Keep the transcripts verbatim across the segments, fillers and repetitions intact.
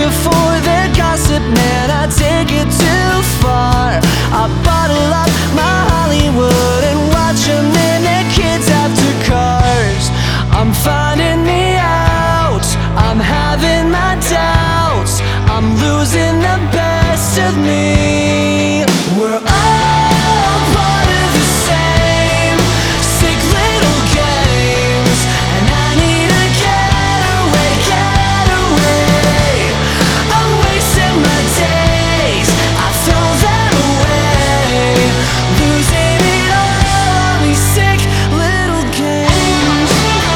for their gossip, man, I take it too far. I bottle up my Hollywood and watch them and their kids after cars. I'm finding me out, I'm having my doubts, I'm losing the best of me. We're all part of the same sick little games, and I need a getaway, getaway. I'm wasting my days, I throw them away, losing it all on these sick little games.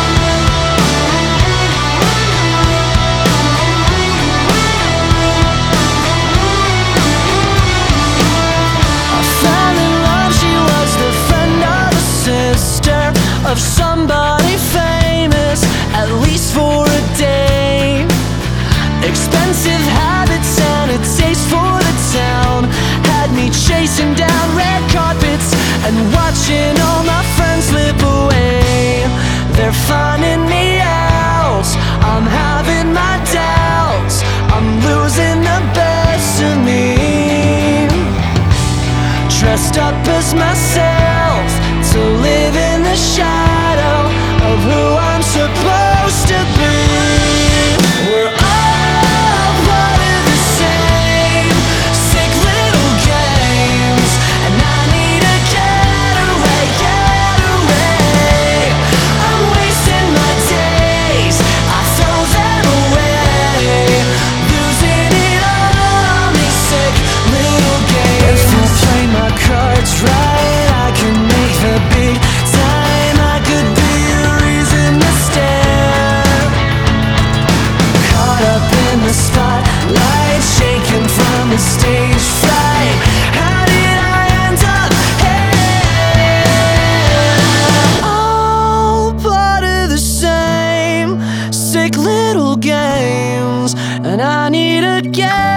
I found in love, she was the friend or the sister of somebody famous, at least for a day. Expensive habits and a taste for the town had me chasing down red carpets and watching all my friends slip away. They're finding me out, I'm having my doubts, I'm losing the best of me. Dressed up as myself to live in the shadow of who I'm supposed to be. We're all part of the same sick little games, and I need a getaway, getaway. I'm wasting my days, I throw them away, losing it all on these sick little games. If I play my cards right, I can make the big time. I could be a reason to stare. Caught up in the spotlight, shaken from the stage fright. How did I end up here? All part of the same sick little games, and I need a game.